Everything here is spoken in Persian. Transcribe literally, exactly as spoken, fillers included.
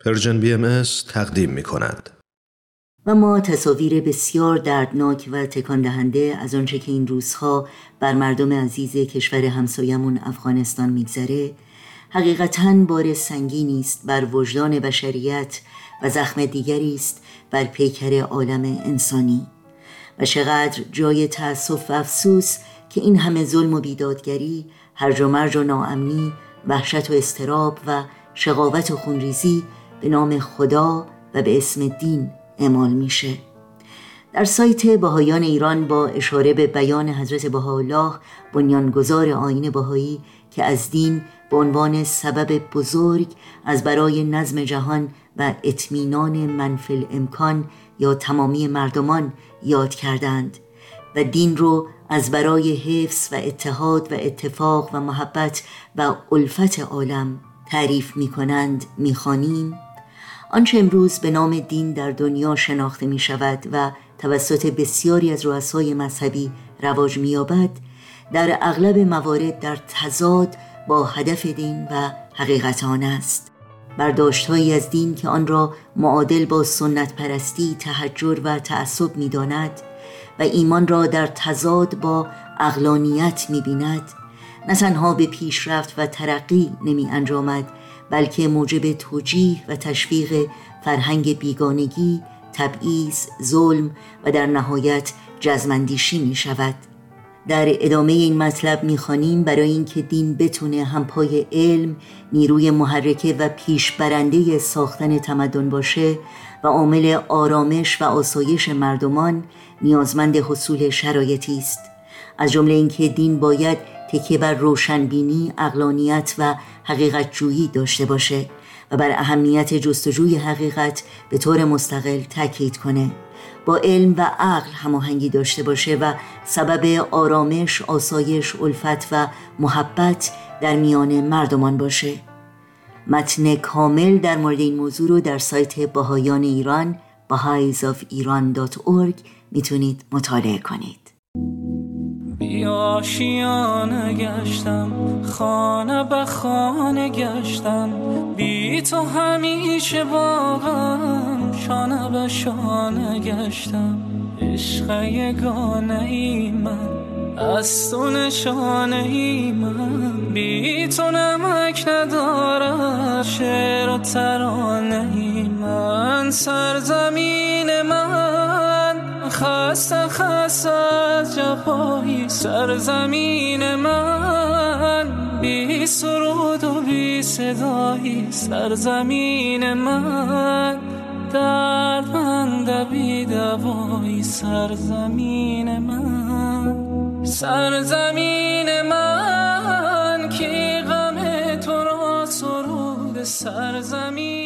پرژن بی ام اس تقدیم می کند. و ما تصاویر بسیار دردناک و تکان دهنده از آنچه که این روزها بر مردم عزیز کشور همسایمون افغانستان میگذره حقیقتاً بار سنگینی است بر وجدان بشریت و زخم دیگری است بر پیکر عالم انسانی. و چقدر جای تأسف و افسوس که این همه ظلم و بیدادگری، هرج و مرج و ناامنی، وحشت و اضطراب و شقاوت و خونریزی به نام خدا و به اسم دین اعمال میشه. در سایت بهائیان ایران با اشاره به بیان حضرت بهاءالله بنیانگذار آیین بهایی که از دین به عنوان سبب بزرگ از برای نظم جهان و اطمینان منفی الامکان یا تمامی مردمان یاد کردند و دین رو از برای حفظ و اتحاد و اتفاق و محبت و الفت عالم تعریف می کنند می‌خوانیم: آنچه امروز به نام دین در دنیا شناخته می شود و توسط بسیاری از رؤسای مذهبی رواج می یابد، در اغلب موارد در تضاد با هدف دین و حقیقت آن است. برداشت‌هایی از دین که آن را معادل با سنت پرستی، تحجر و تعصب می داند و ایمان را در تضاد با عقلانیت می بیند، نه تنها به پیشرفت و ترقی نمی انجامد، بلکه موجب توجیه و تشویق فرهنگ بیگانگی، تبعیض، ظلم و در نهایت جزم‌اندیشی می شود. در ادامه این مطلب می خوانیم برای اینکه دین بتونه همپای علم، نیروی محرکه و پیشبرنده ساختن تمدن باشه و عامل آرامش و آسایش مردمان، نیازمند حصول شرایطی است. از جمله اینکه دین باید تکیه بر روشنبینی، عقلانیت و حقیقت جویی داشته باشه و بر اهمیت جستجوی حقیقت به طور مستقل تاکید کنه، با علم و عقل هماهنگی داشته باشه و سبب آرامش، آسایش، الفت و محبت در میان مردمان باشه. متن کامل در مورد این موضوع رو در سایت بهائیان ایران baha'is of iran dot org میتونید مطالعه کنید. بیاشیانه گشتم، خانه به خانه گشتم، بی تو همیشه باغم، شانه به شانه گشتم. عشق یگانه ای من، از تو نشانه ای من، بی تو نمک ندارم، شعر و ترانه ای من. سرزمین من خسته خسته از جفایی، سرزمین من بی سرود و بی صدایی، سرزمین من دردمند بی دوایی، سرزمین من. سرزمین من کی غم تو را سرود، سرزمین